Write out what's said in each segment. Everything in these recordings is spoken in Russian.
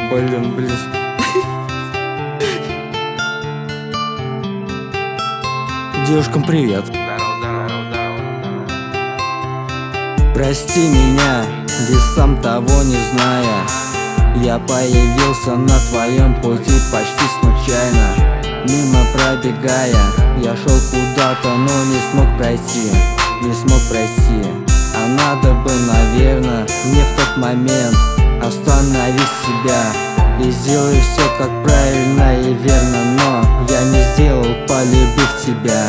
Блин. Девушкам привет. Прости меня, ведь сам того не зная, я появился на твоем пути почти случайно. Мимо пробегая, я шел куда-то, но не смог пройти. А надо бы, наверное, мне в тот момент остановить себя и сделать все как правильно и верно. Но я не сделал, полюбив тебя.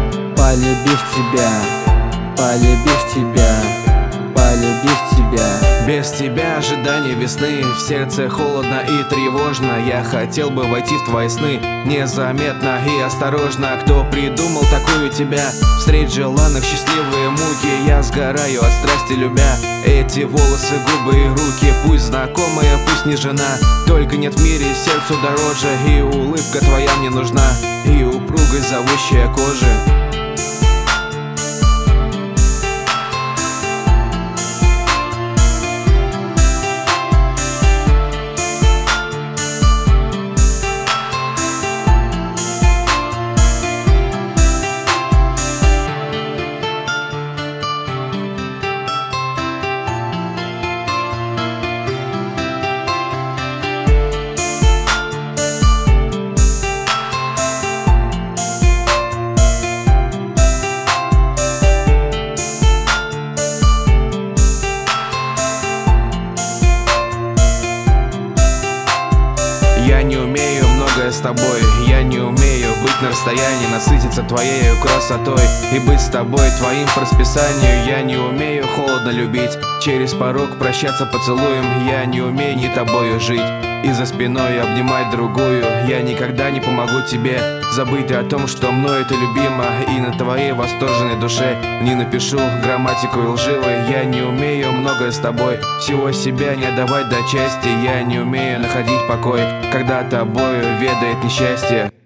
Без тебя ожидание весны, в сердце холодно и тревожно. Я хотел бы войти в твои сны незаметно и осторожно. Кто придумал такую тебя? Встреч желанных, счастливые муки. Я сгораю от страсти, любя эти волосы, губы и руки. Пусть знакомая, пусть не жена, только нет в мире сердцу дороже. И улыбка твоя мне нужна, и упругость зовущая кожи. Я не умею многое с тобой, я не умею быть на расстоянии, насытиться твоей красотой и быть с тобой твоим по расписанию. Я не умею холодно любить, через порог прощаться поцелуем. Я не умею не тобою жить и за спиной обнимать другую. Я никогда не помогу тебе забыть о том, что мною ты любима, и на твоей восторженной душе не напишу грамматику лживой. Я не умею многое с тобой, всего себя не отдавать до части. Я не умею находить покой, когда тобою ведает несчастье.